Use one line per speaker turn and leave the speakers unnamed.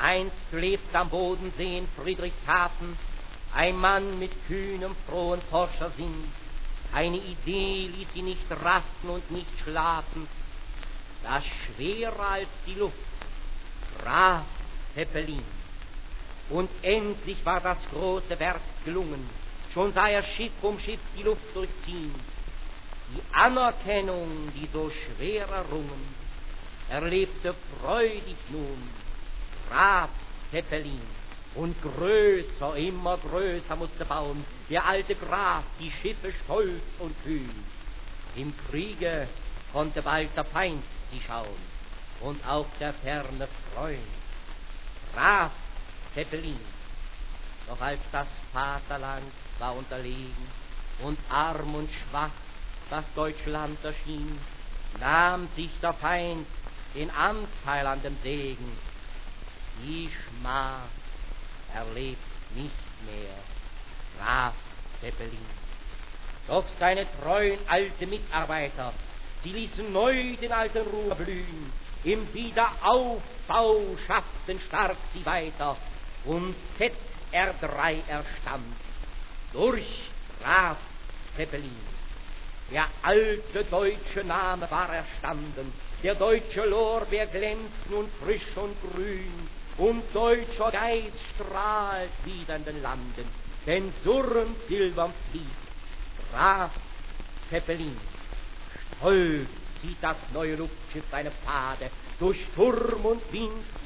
Einst lebt am Bodensee in Friedrichshafen ein Mann mit kühnem, frohen Forschersinn. Eine Idee ließ ihn nicht rasten und nicht schlafen, das schwerer als die Luft, Graf Zeppelin. Und endlich war das große Werk gelungen, schon sah er Schiff um Schiff die Luft durchziehen. Die Anerkennung, die so schwer errungen, erlebte freudig nun Graf Zeppelin. Und größer, immer größer musste bauen der alte Graf die Schiffe stolz und kühn. Im Kriege konnte bald der Feind sie schauen und auch der ferne Freund. Graf Zeppelin, doch als das Vaterland war unterlegen und arm und schwach das Deutschland erschien, nahm sich der Feind den Anteil an dem Segen. Die Schmach erlebt nicht mehr Graf Zeppelin. Doch seine treuen alte Mitarbeiter, sie ließen neu den alten Ruhr blühen, im Wiederaufbau schafften stark sie weiter, und ZR3 erstand durch Graf Zeppelin. Der alte deutsche Name war erstanden, der deutsche Lorbeer glänzt nun frisch und grün, und deutscher Geist strahlt wieder in den Landen, denn surrend silbern fließt Graf Zeppelin. Stolz zieht das neue Luftschiff seine Pfade durch Sturm und Wind